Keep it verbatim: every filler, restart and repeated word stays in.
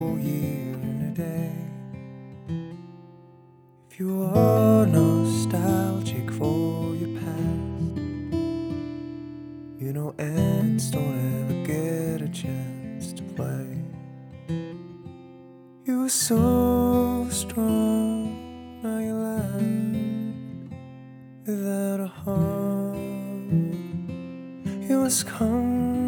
year and a day. If you are nostalgic for your past, you know ants don't ever get a chance to play. You were so strong, now you laugh without a heart. You must come